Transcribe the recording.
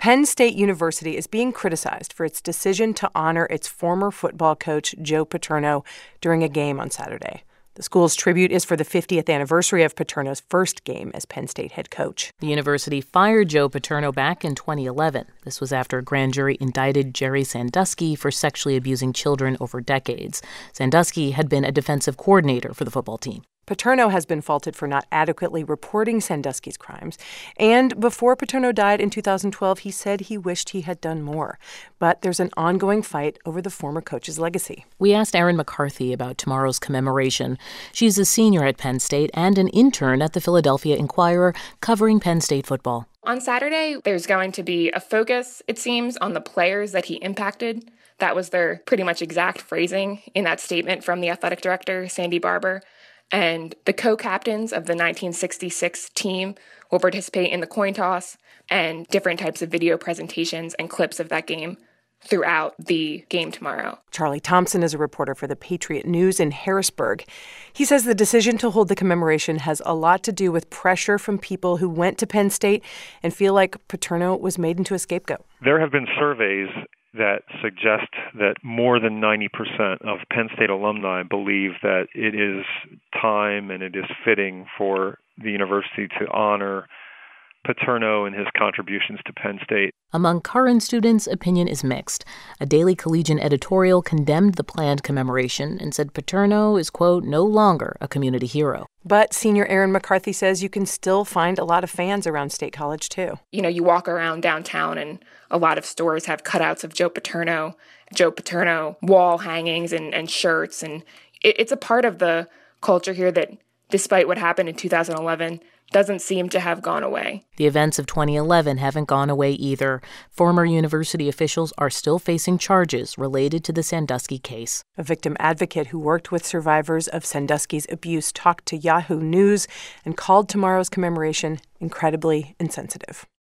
Penn State University is being criticized for its decision to honor its former football coach, Joe Paterno, during a game on Saturday. The school's tribute is for the 50th anniversary of Paterno's first game as Penn State head coach. The university fired Joe Paterno back in 2011. This was after a grand jury indicted Jerry Sandusky for sexually abusing children over decades. Sandusky had been a defensive coordinator for the football team. Paterno has been faulted for not adequately reporting Sandusky's crimes. And before Paterno died in 2012, he said he wished he had done more. But there's an ongoing fight over the former coach's legacy. We asked Erin McCarthy about tomorrow's commemoration. She's a senior at Penn State and an intern at the Philadelphia Inquirer covering Penn State football. On Saturday, there's going to be a focus, it seems, on the players that he impacted. That was their pretty much exact phrasing in that statement from the athletic director, Sandy Barber. And the co-captains of the 1966 team will participate in the coin toss and different types of video presentations and clips of that game throughout the game tomorrow. Charlie Thompson is a reporter for the Patriot News in Harrisburg. He says the decision to hold the commemoration has a lot to do with pressure from people who went to Penn State and feel like Paterno was made into a scapegoat. There have been surveys that suggest that more than 90% of Penn State alumni believe that it is time and it is fitting for the university to honor Paterno and his contributions to Penn State. Among current students, opinion is mixed. A Daily Collegian editorial condemned the planned commemoration and said Paterno is, quote, no longer a community hero. But senior Erin McCarthy says you can still find a lot of fans around State College, too. You know, you walk around downtown and a lot of stores have cutouts of Joe Paterno wall hangings and shirts. And it's a part of the culture here that, despite what happened in 2011, doesn't seem to have gone away. The events of 2011 haven't gone away either. Former university officials are still facing charges related to the Sandusky case. A victim advocate who worked with survivors of Sandusky's abuse talked to Yahoo News and called tomorrow's commemoration incredibly insensitive.